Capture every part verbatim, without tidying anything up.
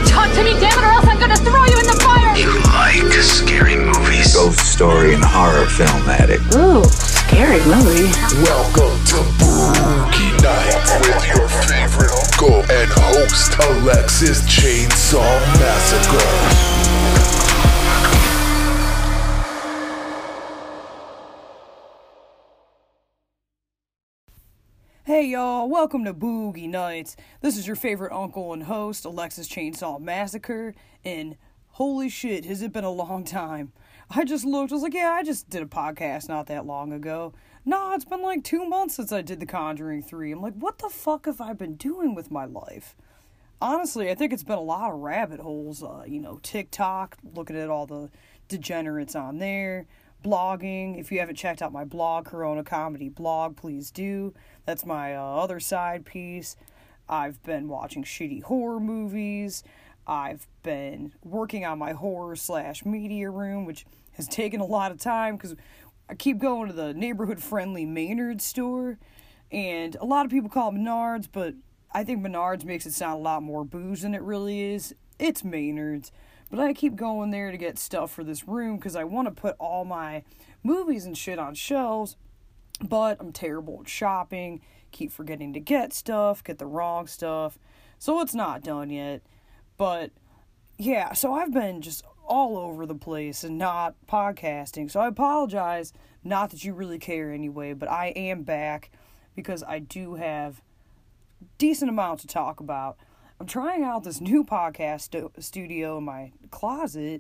Talk to me, damn it, or else I'm gonna throw you in the fire! You like scary movies? Ghost Story and Horror Film Addict. Ooh, scary movie. Welcome to Boogie Nights with your favorite uncle and host, Alexis Chainsaw Massacre. Hey y'all, welcome to Boogie Nights. This is your favorite uncle and host, Alexis Chainsaw Massacre, and holy shit, has it been a long time. I just looked, I was like, yeah, I just did a podcast not that long ago. No, it's been like two months since I did The Conjuring three. I'm like, what the fuck have I been doing with my life? Honestly, I think it's been a lot of rabbit holes, uh, you know, TikTok, looking at all the degenerates on there, blogging. If you haven't checked out my blog, Corona Comedy Blog, please do. That's my uh, other side piece. I've been watching shitty horror movies. I've been working on my horror slash media room, which has taken a lot of time because I keep going to the neighborhood-friendly Maynard store. And a lot of people call it Menards, but I think Menards makes it sound a lot more booze than it really is. It's Maynard's. But I keep going there to get stuff for this room because I want to put all my movies and shit on shelves. But I'm terrible at shopping, keep forgetting to get stuff, get the wrong stuff, so it's not done yet. But, yeah, so I've been just all over the place and not podcasting, so I apologize, not that you really care anyway, but I am back because I do have decent amount to talk about. I'm trying out this new podcast stu- studio in my closet,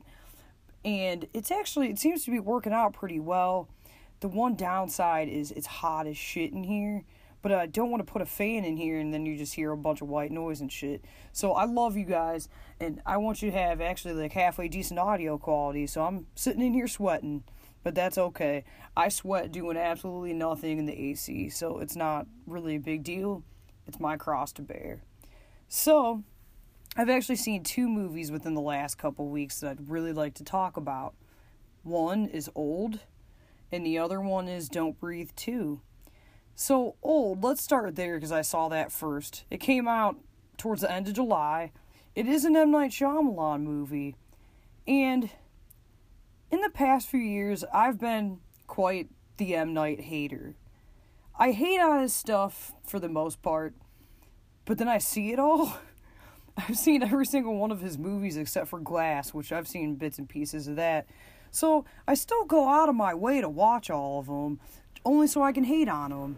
and it's actually, it seems to be working out pretty well. The one downside is it's hot as shit in here, but I don't want to put a fan in here and then you just hear a bunch of white noise and shit. So I love you guys, and I want you to have actually like halfway decent audio quality, so I'm sitting in here sweating, but that's okay. I sweat doing absolutely nothing in the A C, so it's not really a big deal. It's my cross to bear. So, I've actually seen two movies within the last couple weeks that I'd really like to talk about. One is Old, and the other one is Don't Breathe two. So, Old, let's start there because I saw that first. It came out towards the end of July. It is an M. Night Shyamalan movie. And in the past few years, I've been quite the M. Night hater. I hate on his stuff for the most part, but then I see it all. I've seen every single one of his movies except for Glass, which I've seen bits and pieces of that. So, I still go out of my way to watch all of them, only so I can hate on them.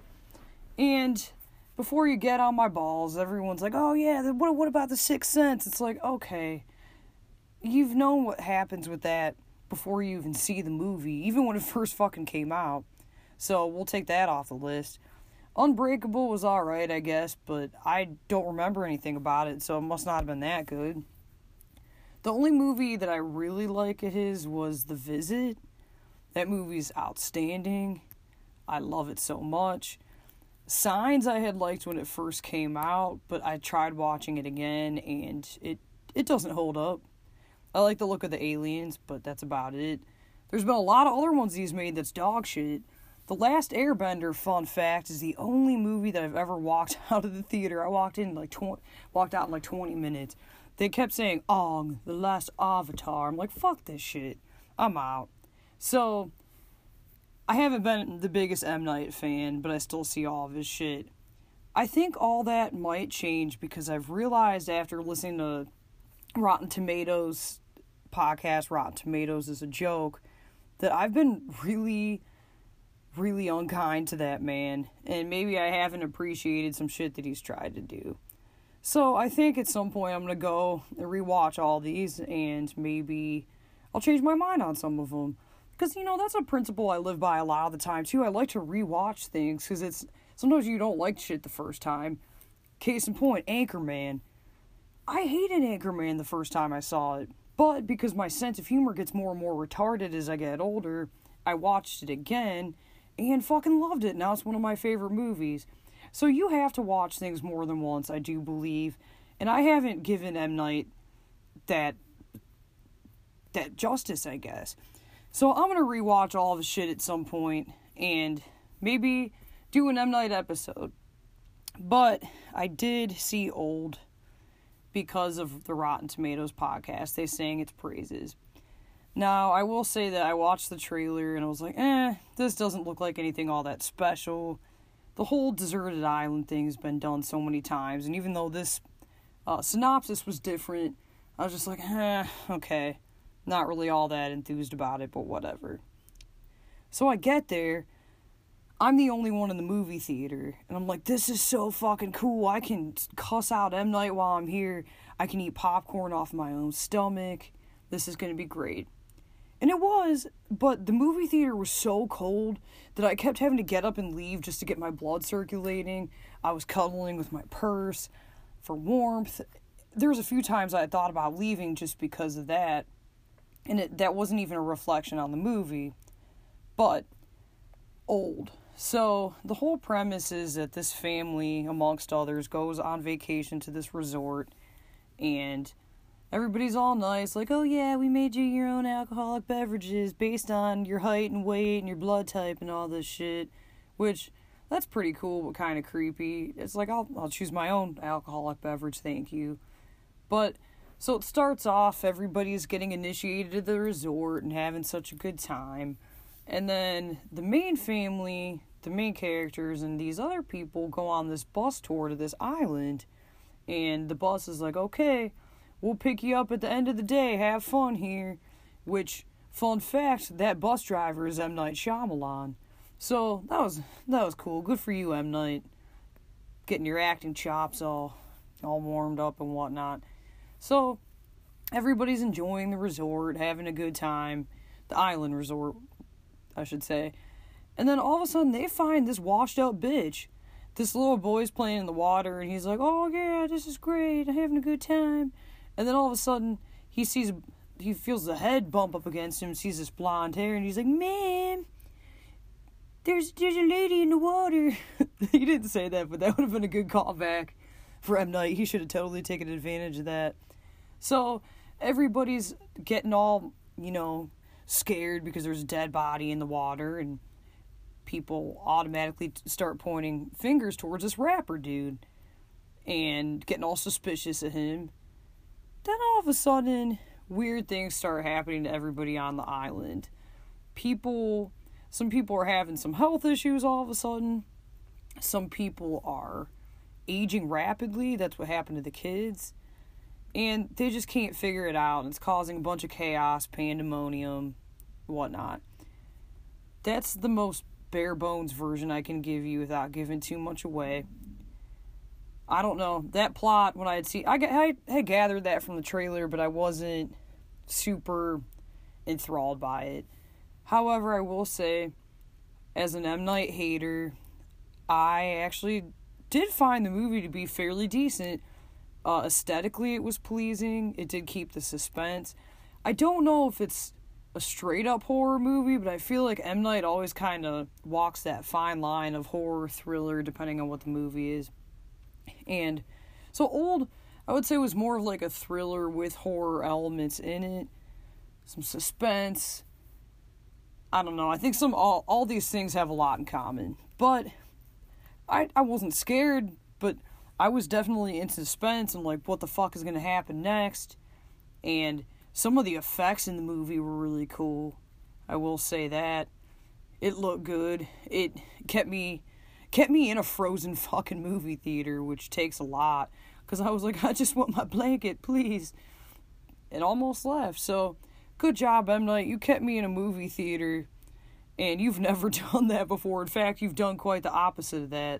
And before you get on my balls, everyone's like, oh yeah, what, what about The Sixth Sense? It's like, okay, you've known what happens with that before you even see the movie, even when it first fucking came out. So, we'll take that off the list. Unbreakable was alright, I guess, but I don't remember anything about it, so it must not have been that good. The only movie that I really like of his was The Visit. That movie's outstanding. I love it so much. Signs I had liked when it first came out, but I tried watching it again, and it, it doesn't hold up. I like the look of the aliens, but that's about it. There's been a lot of other ones he's made that's dog shit. The Last Airbender, fun fact, is the only movie that I've ever walked out of the theater. I walked in like tw- walked out in like twenty minutes. They kept saying, Ong, the last Avatar. I'm like, fuck this shit. I'm out. So, I haven't been the biggest M. Night fan, but I still see all of his shit. I think all that might change because I've realized after listening to Rotten Tomatoes podcast, Rotten Tomatoes is a joke, that I've been really, really unkind to that man. And maybe I haven't appreciated some shit that he's tried to do. So I think at some point I'm going to go and rewatch all these and maybe I'll change my mind on some of them. Because, you know, that's a principle I live by a lot of the time, too. I like to rewatch things because it's, sometimes you don't like shit the first time. Case in point, Anchorman. I hated Anchorman the first time I saw it. But because my sense of humor gets more and more retarded as I get older, I watched it again and fucking loved it. Now it's one of my favorite movies. So you have to watch things more than once, I do believe. And I haven't given M. Night that, that justice, I guess. So I'm going to rewatch all of his shit at some point and maybe do an M. Night episode. But I did see Old because of the Rotten Tomatoes podcast. They sang its praises. Now, I will say that I watched the trailer and I was like, eh, this doesn't look like anything all that special. The whole deserted island thing has been done so many times, and even though this uh, synopsis was different, I was just like, eh, okay. Not really all that enthused about it, but whatever. So I get there. I'm the only one in the movie theater, and I'm like, this is so fucking cool. I can cuss out M. Night while I'm here. I can eat popcorn off my own stomach. This is going to be great. And it was, but the movie theater was so cold that I kept having to get up and leave just to get my blood circulating. I was cuddling with my purse for warmth. There was a few times I had thought about leaving just because of that, and it, that wasn't even a reflection on the movie, but old. So the whole premise is that this family, amongst others, goes on vacation to this resort, and everybody's all nice, like, oh yeah, we made you your own alcoholic beverages based on your height and weight and your blood type and all this shit, which, that's pretty cool, but kind of creepy. It's like, I'll, I'll choose my own alcoholic beverage, thank you. But, so it starts off, everybody's getting initiated to the resort and having such a good time, and then the main family, the main characters, and these other people go on this bus tour to this island, and the bus is like, okay, we'll pick you up at the end of the day. Have fun here. Which, fun fact, that bus driver is M. Night Shyamalan. So, that was that was cool. Good for you, M. Night. Getting your acting chops all, all warmed up and whatnot. So, everybody's enjoying the resort, having a good time. The island resort, I should say. And then all of a sudden, they find this washed out bitch. This little boy's playing in the water, and he's like, oh yeah, this is great. I'm having a good time. And then all of a sudden, he sees, he feels the head bump up against him, sees this blonde hair, and he's like, man, there's, there's a lady in the water. He didn't say that, but that would have been a good callback for M. Night. He should have totally taken advantage of that. So, everybody's getting all, you know, scared because there's a dead body in the water, and people automatically start pointing fingers towards this rapper dude, and getting all suspicious of him. Then all of a sudden, weird things start happening to everybody on the island. People, some people are having some health issues all of a sudden. Some people are aging rapidly. That's what happened to the kids. And they just can't figure it out. And it's causing a bunch of chaos, pandemonium, whatnot. That's the most bare bones version I can give you without giving too much away. I don't know, that plot, when I had seen, I, I had gathered that from the trailer, but I wasn't super enthralled by it. However, I will say, as an M. Night hater, I actually did find the movie to be fairly decent. Uh, aesthetically, it was pleasing. It did keep the suspense. I don't know if it's a straight-up horror movie, but I feel like M. Night always kind of walks that fine line of horror, thriller, depending on what the movie is. And so Old, I would say, was more of like a thriller with horror elements in it, some suspense. I don't know, I think some all, all these things have a lot in common, but I I wasn't scared, but I was definitely in suspense and like, what the fuck is going to happen next? And some of the effects in the movie were really cool, I will say that. It looked good. It kept me kept me in a frozen fucking movie theater, which takes a lot, because I was like, I just want my blanket, please. It almost left. So, good job, M. Night. You kept me in a movie theater, and you've never done that before. In fact, you've done quite the opposite of that.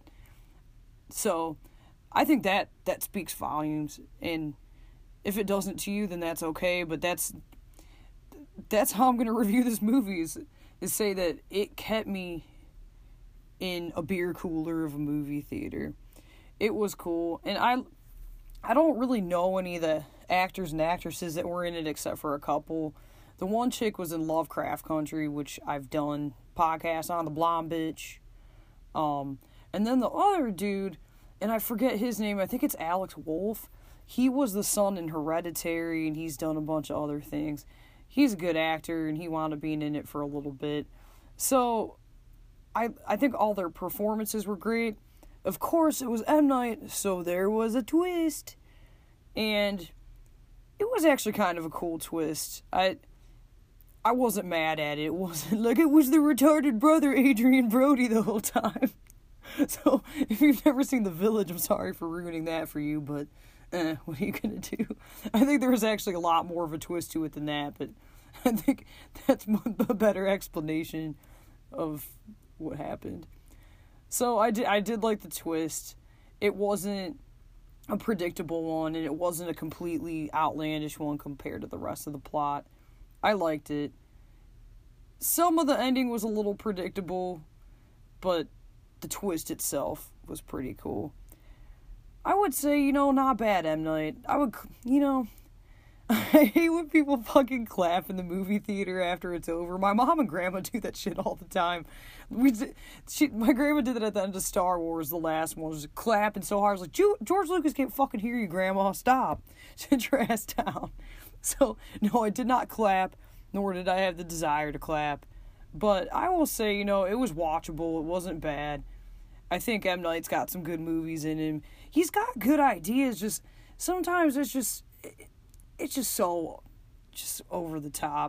So, I think that, that speaks volumes, and if it doesn't to you, then that's okay, but that's that's how I'm going to review this movie, is, is say that it kept me in a beer cooler of a movie theater. It was cool, and I I don't really know any of the actors and actresses that were in it except for a couple. The one chick was in Lovecraft Country, which I've done podcasts on, the blonde bitch. Um, and then the other dude, and I forget his name, I think it's Alex Wolff. He was the son in Hereditary, and he's done a bunch of other things. He's a good actor, and he wound up being in it for a little bit. So, I I think all their performances were great. Of course, it was M. Night, so there was a twist. And it was actually kind of a cool twist. I I wasn't mad at it. It wasn't like it was the retarded brother Adrian Brody the whole time. So, if you've never seen The Village, I'm sorry for ruining that for you, but eh, what are you gonna do? I think there was actually a lot more of a twist to it than that, but I think that's a better explanation of what happened. So, I did, I did like the twist. It wasn't a predictable one, and it wasn't a completely outlandish one compared to the rest of the plot. I liked it. Some of the ending was a little predictable, but the twist itself was pretty cool. I would say, you know, not bad, M. Night. I would, you know, I hate when people fucking clap in the movie theater after it's over. My mom and grandma do that shit all the time. We, she, my grandma did it at the end of Star Wars, the last one, was clapping so hard. I was like, George Lucas can't fucking hear you, Grandma. Stop. Sit your ass down. So, no, I did not clap, nor did I have the desire to clap. But I will say, you know, it was watchable. It wasn't bad. I think M. Night's got some good movies in him. He's got good ideas, just sometimes it's just, it's just so, just over the top.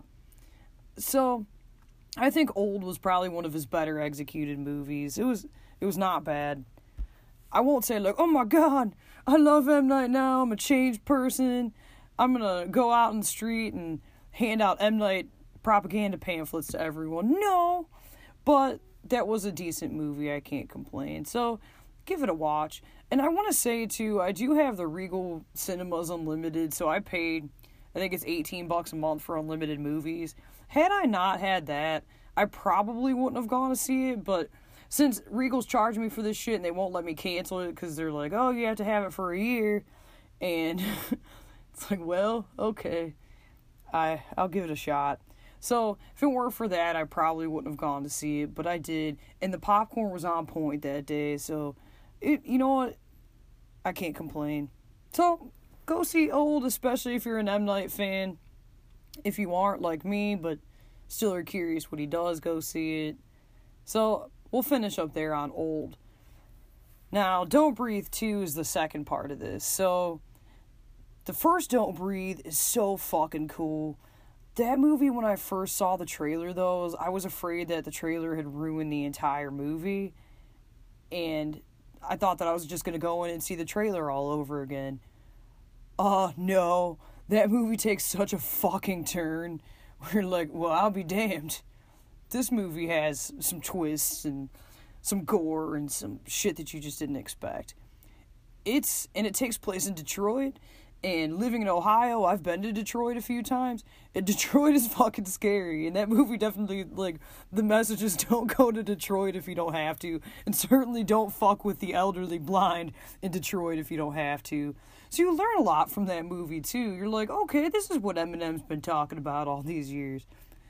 So, I think Old was probably one of his better executed movies. It was, it was not bad. I won't say like, oh my god, I love M. Night now, I'm a changed person. I'm gonna go out in the street and hand out M. Night propaganda pamphlets to everyone. No, but that was a decent movie. I can't complain. So, give it a watch. And I want to say, too, I do have the Regal Cinemas Unlimited, so I paid, I think it's eighteen bucks a month for unlimited movies. Had I not had that, I probably wouldn't have gone to see it, but since Regal's charging me for this shit and they won't let me cancel it because they're like, oh, you have to have it for a year, and it's like, well, okay, I, I'll give it a shot. So, if it weren't for that, I probably wouldn't have gone to see it, but I did, and the popcorn was on point that day, so, it, you know what, I can't complain. So, go see Old, especially if you're an M. Night fan. If you aren't, like me, but still are curious what he does, go see it. So, we'll finish up there on Old. Now, Don't Breathe two is the second part of this, so, the first Don't Breathe is so fucking cool. That movie, when I first saw the trailer, though, I was afraid that the trailer had ruined the entire movie. And I thought that I was just going to go in and see the trailer all over again. Oh, uh, no. That movie takes such a fucking turn. We're like, well, I'll be damned. This movie has some twists and some gore and some shit that you just didn't expect. It's, and it takes place in Detroit. And living in Ohio, I've been to Detroit a few times, and Detroit is fucking scary, and that movie definitely, like, the message is don't go to Detroit if you don't have to, and certainly don't fuck with the elderly blind in Detroit if you don't have to. So you learn a lot from that movie, too. You're like, okay, this is what Eminem's been talking about all these years.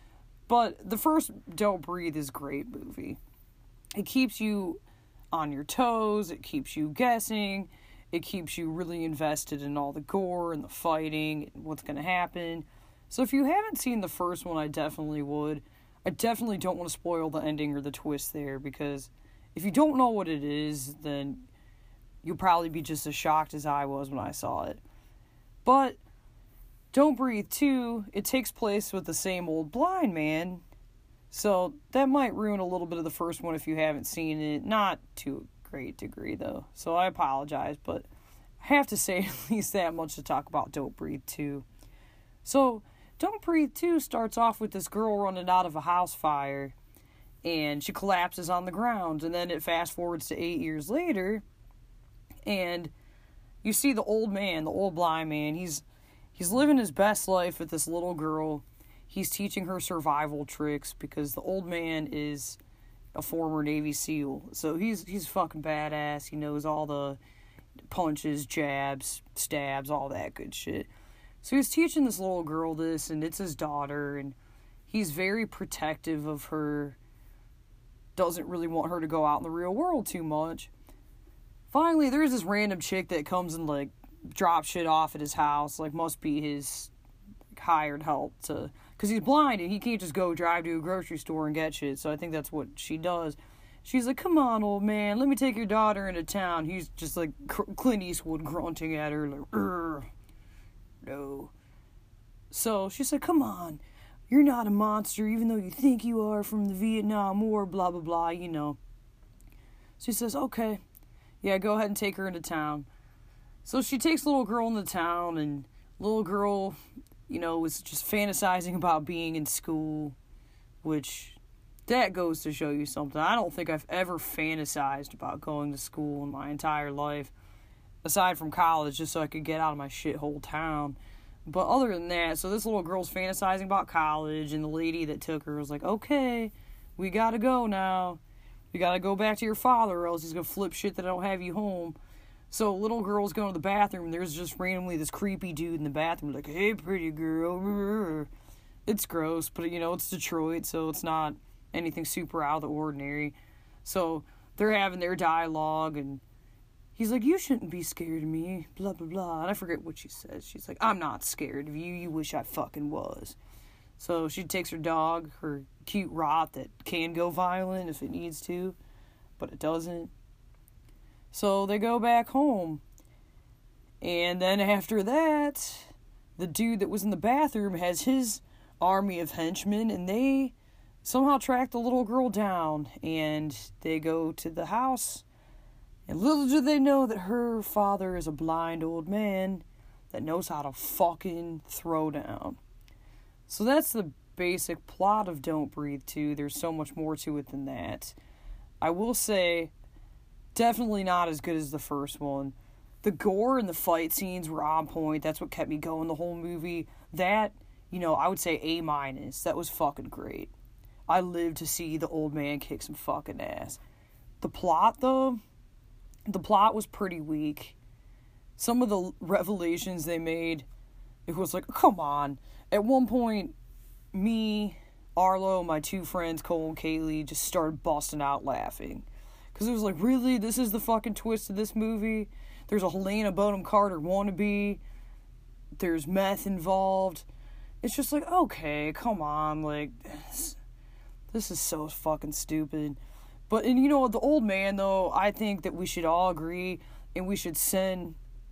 But the first Don't Breathe is a great movie. It keeps you on your toes, it keeps you guessing. It keeps you really invested in all the gore and the fighting and what's going to happen. So if you haven't seen the first one, I definitely would. I definitely don't want to spoil the ending or the twist there, because if you don't know what it is, then you'll probably be just as shocked as I was when I saw it. But Don't Breathe two, it takes place with the same old blind man. So that might ruin a little bit of the first one if you haven't seen it. Not to a great degree, though. So I apologize, but I have to say at least that much to talk about Don't Breathe two. So Don't Breathe two starts off with this girl running out of a house fire, and she collapses on the ground, and then it fast forwards to eight years later, and you see the old man, the old blind man, he's he's living his best life with this little girl. He's teaching her survival tricks because the old man is a former Navy SEAL, so he's he's fucking badass. He knows all the punches, jabs, stabs, all that good shit. So he's teaching this little girl this, and it's his daughter, and he's very protective of her, doesn't really want her to go out in the real world too much. Finally, there's this random chick that comes and, like, drops shit off at his house, like, must be his like, hired help to, because he's blind, and he can't just go drive to a grocery store and get shit, so I think that's what she does. She's like, come on, old man, let me take your daughter into town. He's just, like, Clint Eastwood grunting at her, like, urgh. no. So she said, come on, you're not a monster even though you think you are from the Vietnam War, blah, blah, blah, you know. She says, okay, yeah, go ahead and take her into town. So she takes little girl into town, and little girl, you know, was just fantasizing about being in school, which, that goes to show you something. I don't think I've ever fantasized about going to school in my entire life, aside from college, just so I could get out of my shithole town. But other than that, so this little girl's fantasizing about college, and the lady that took her was like, okay, we gotta go now. You gotta go back to your father, or else he's gonna flip shit that I don't have you home. So little girl's going to the bathroom, and there's just randomly this creepy dude in the bathroom, like, hey, pretty girl. It's gross, but, you know, it's Detroit, so it's not anything super out of the ordinary. So they're having their dialogue, and he's like, you shouldn't be scared of me, blah, blah, blah. And I forget what she says. She's like, I'm not scared of you. You wish I fucking was. So she takes her dog, her cute Rot that can go violent if it needs to, but it doesn't. So they go back home. And then after that, the dude that was in the bathroom has his army of henchmen, and they somehow track the little girl down, and they go to the house. And little do they know that her father is a blind old man that knows how to fucking throw down. So that's the basic plot of Don't Breathe two. There's so much more to it than that. I will say, definitely not as good as the first one. The gore and the fight scenes were on point. That's what kept me going the whole movie. That, you know, I would say A minus. That was fucking great. I lived to see the old man kick some fucking ass. The plot, though, the plot was pretty weak. Some of the revelations they made, it was like, come on. At one point, me, Arlo, my two friends, Cole and Kaylee, just started busting out laughing. Because it was like, really? This is the fucking twist of this movie? There's a Helena Bonham Carter wannabe. There's meth involved. It's just like, okay, come on. Like, this, this is so fucking stupid. But, and you know what, the old man, though, I think that we should all agree, and we should send...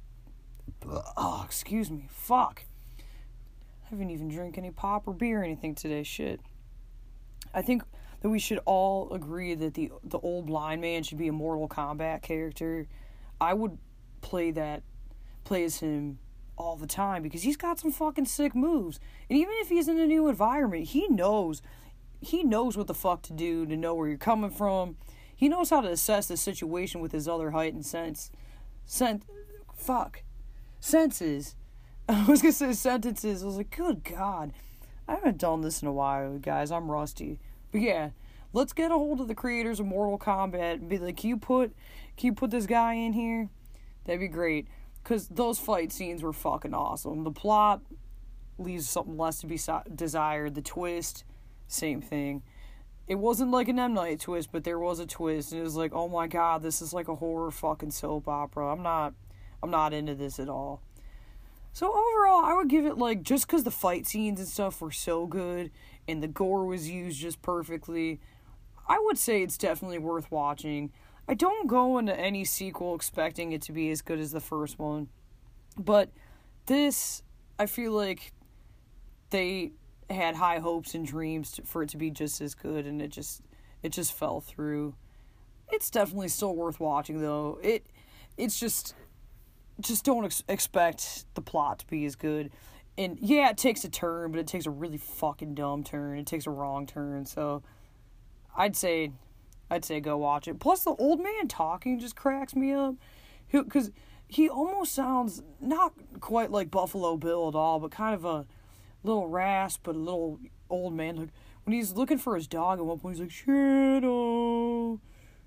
Oh, excuse me. Fuck. I haven't even drank any pop or beer or anything today. Shit. I think that we should all agree that the the old blind man should be a Mortal Kombat character. I would play that, play as him all the time, because he's got some fucking sick moves. And even if he's in a new environment, he knows, he knows what the fuck to do to know where you're coming from. He knows how to assess the situation with his other heightened sense, sen- fuck, senses. I was gonna say sentences. I was like, good God, I haven't done this in a while, guys. I'm rusty. But yeah, let's get a hold of the creators of Mortal Kombat and be like, can you put, can you put this guy in here? That'd be great. Because those fight scenes were fucking awesome. The plot leaves something less to be so- desired. The twist, same thing. It wasn't like an M. Night twist, but there was a twist. And it was like, oh my God, this is like a horror fucking soap opera. I'm not, I'm not into this at all. So overall, I would give it, like, just because the fight scenes and stuff were so good and the gore was used just perfectly, I would say it's definitely worth watching. I don't go into any sequel expecting it to be as good as the first one. But this, I feel like they had high hopes and dreams to, for it to be just as good, and it just it just fell through. It's definitely still worth watching, though. It It's just... Just don't ex- expect the plot to be as good. And yeah, it takes a turn, but it takes a really fucking dumb turn. It takes a wrong turn. So I'd say, I'd say go watch it. Plus, the old man talking just cracks me up. Because he, he almost sounds not quite like Buffalo Bill at all, but kind of a little rasp, but a little old man. Like when he's looking for his dog at one point, he's like, Shadow.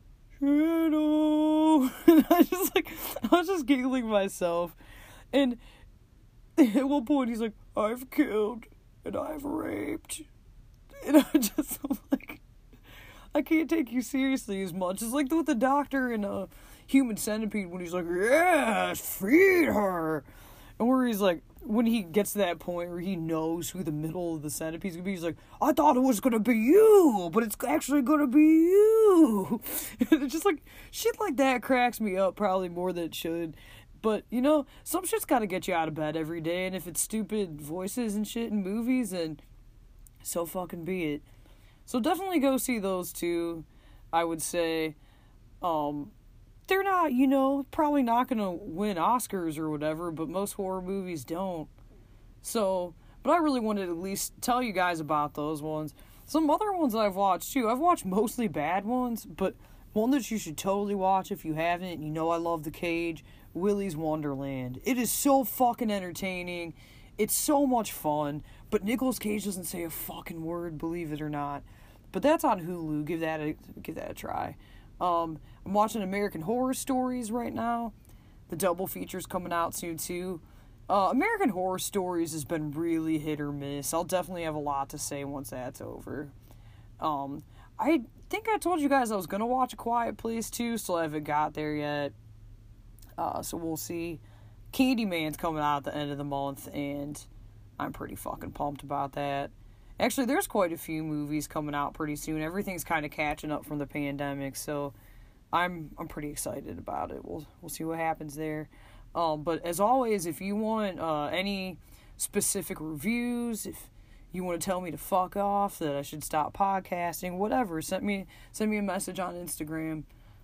Shadow. And I just like, I was just giggling myself. And at one point he's like, I've killed and I've raped. And I just, I'm like, I can't take you seriously as much. It's like with the doctor in a Human Centipede when he's like, yes, feed her. And where he's like, when he gets to that point where he knows who the middle of the centipede's gonna be, he's like, I thought it was gonna be you, but it's actually gonna be you. And it's just like, shit like that cracks me up probably more than it should. But, you know, some shit's gotta get you out of bed every day, and if it's stupid voices and shit in movies, then so fucking be it. So definitely go see those two, I would say. Um, they're not, you know, probably not gonna win Oscars or whatever, but most horror movies don't. So, but I really wanted to at least tell you guys about those ones. Some other ones that I've watched, too. I've watched mostly bad ones, but one that you should totally watch if you haven't, and you know I love The Cage, Willy's Wonderland. It is so fucking entertaining. It's so much fun, but Nicolas Cage doesn't say a fucking word, believe it or not. But that's on Hulu. Give that a give that a try. Um, I'm watching American Horror Stories right now. The double feature's coming out soon too. Uh, American Horror Stories has been really hit or miss. I'll definitely have a lot to say once that's over. Um, I think I told you guys I was gonna watch A Quiet Place too, still haven't got there yet. Uh, so we'll see. Candyman's coming out at the end of the month, and I'm pretty fucking pumped about that. Actually, there's quite a few movies coming out pretty soon. Everything's kind of catching up from the pandemic, so I'm I'm pretty excited about it. We'll we'll see what happens there. Um, but as always, if you want uh, any specific reviews, if you want to tell me to fuck off, that I should stop podcasting, whatever, send me send me a message on Instagram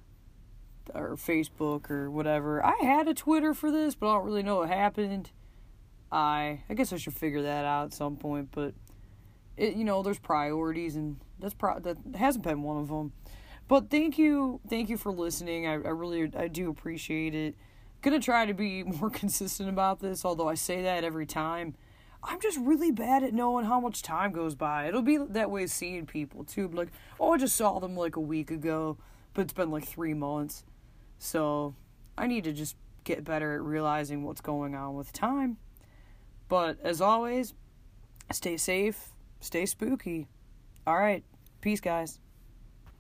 or Facebook or whatever. I had a Twitter for this, but I don't really know what happened. I I guess I should figure that out at some point, but it, you know, there's priorities, and that's pro- that hasn't been one of them. But thank you, thank you for listening. I, I really, I do appreciate it. Gonna try to be more consistent about this, although I say that every time. I'm just really bad at knowing how much time goes by. It'll be that way seeing people too, like, oh, I just saw them like a week ago, but it's been like three months. So I need to just get better at realizing what's going on with time. But as always, stay safe, stay spooky. All right, peace, guys.